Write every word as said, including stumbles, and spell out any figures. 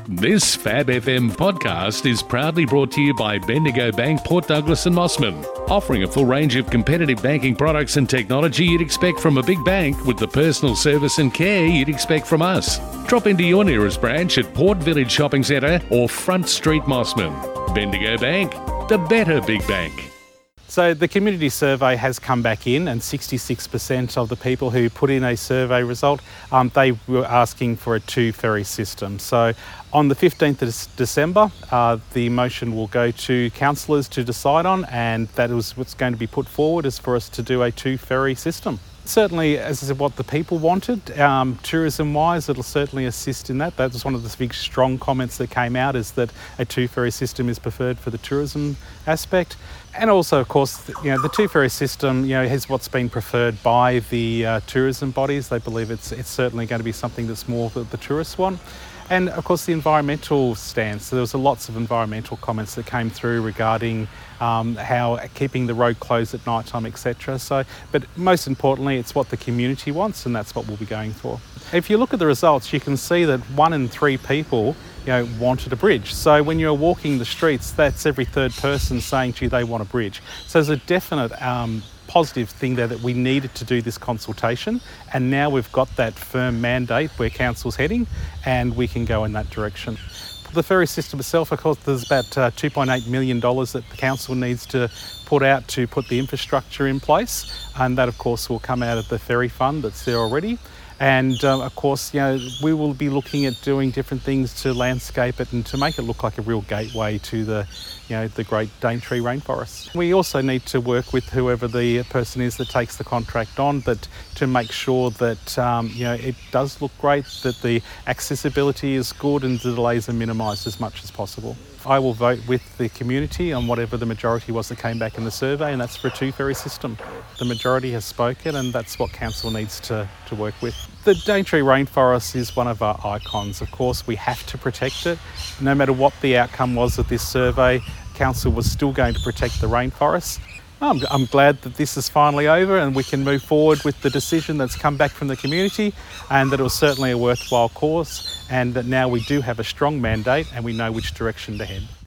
This Fab F M podcast is proudly brought to you by Bendigo Bank, Port Douglas and Mossman, offering a full range of competitive banking products and technology you'd expect from a big bank with the personal service and care you'd expect from us. Drop into your nearest branch at Port Village Shopping Centre or Front Street Mossman. Bendigo Bank, the better big bank. So the community survey has come back in, and sixty-six percent of the people who put in a survey result, um, they were asking for a two-ferry system. So on the fifteenth of December, uh, the motion will go to councillors to decide on, and that is what's going to be put forward, is for us to do a two-ferry system. Certainly, as I said, what the people wanted, um, tourism-wise, it'll certainly assist in that. That was one of the big strong comments that came out, is that a two-ferry system is preferred for the tourism aspect. And also, of course, you know, the two-ferry system, you know, is what's been preferred by the uh, tourism bodies. They believe it's it's certainly going to be something that's more that the tourists want. And of course, the environmental stance. So there was lots of environmental comments that came through regarding um, how keeping the road closed at night time, et cetera. So, but most importantly, it's what the community wants, and that's what we'll be going for. If you look at the results, you can see that one in three people, you know, wanted a bridge. So when you're walking the streets, that's every third person saying to you they want a bridge. So there's a definite um, positive thing there that we needed to do this consultation, and now we've got that firm mandate where council's heading, and we can go in that direction. The ferry system itself, of course, there's about uh, two point eight million dollars that the council needs to put out to put the infrastructure in place, and that of course will come out of the ferry fund that's there already. And uh, of course, you know, we will be looking at doing different things to landscape it and to make it look like a real gateway to the, you know, the Great Daintree rainforest. We also need to work with whoever the person is that takes the contract on, but to make sure that um, you know, it does look great, that the accessibility is good and the delays are minimised as much as possible. I will vote with the community on whatever the majority was that came back in the survey, and that's for a two-ferry system. The majority has spoken, and that's what council needs to, to work with. The Daintree rainforest is one of our icons. Of course, we have to protect it. No matter what the outcome was of this survey, council was still going to protect the rainforest. I'm, I'm glad that this is finally over and we can move forward with the decision that's come back from the community, and that it was certainly a worthwhile cause, and that now we do have a strong mandate and we know which direction to head.